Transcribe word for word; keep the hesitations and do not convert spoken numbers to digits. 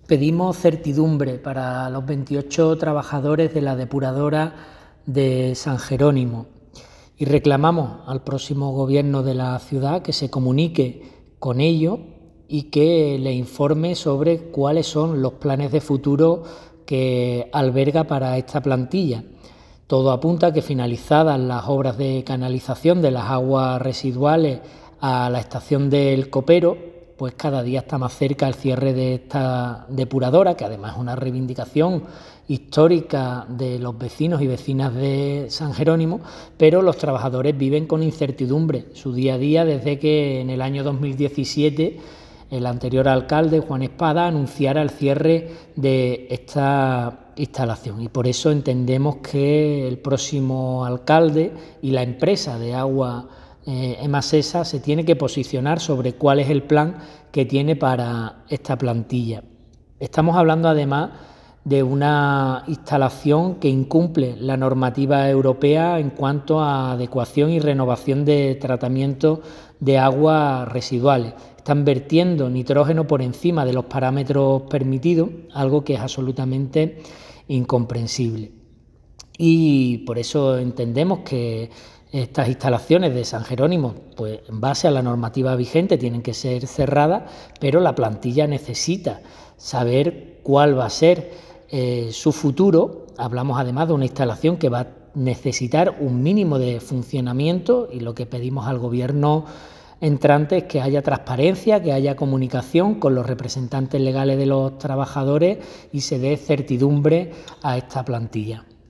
Pedimos certidumbre para los veintiocho trabajadores de la depuradora de San Jerónimo y reclamamos al próximo gobierno de la ciudad que se comunique con ellos y que le informe sobre cuáles son los planes de futuro que alberga para esta plantilla. Todo apunta a que finalizadas las obras de canalización de las aguas residuales a la estación del Copero, pues cada día está más cerca el cierre de esta depuradora, que además es una reivindicación histórica de los vecinos y vecinas de San Jerónimo, pero los trabajadores viven con incertidumbre su día a día desde que en el año dos mil diecisiete el anterior alcalde, Juan Espada, anunciara el cierre de esta instalación, y por eso entendemos que el próximo alcalde y la empresa de agua eh, Emasesa se tiene que posicionar sobre cuál es el plan que tiene para esta plantilla. Estamos hablando además de una instalación que incumple la normativa europea en cuanto a adecuación y renovación de tratamiento de aguas residuales. Están vertiendo nitrógeno por encima de los parámetros permitidos, algo que es absolutamente incomprensible. Y por eso entendemos que estas instalaciones de San Jerónimo, pues en base a la normativa vigente, tienen que ser cerradas, pero la plantilla necesita saber cuál va a ser eh, su futuro. Hablamos además de una instalación que va a necesitar un mínimo de funcionamiento, y lo que pedimos al gobierno entrante es que haya transparencia, que haya comunicación con los representantes legales de los trabajadores y se dé certidumbre a esta plantilla.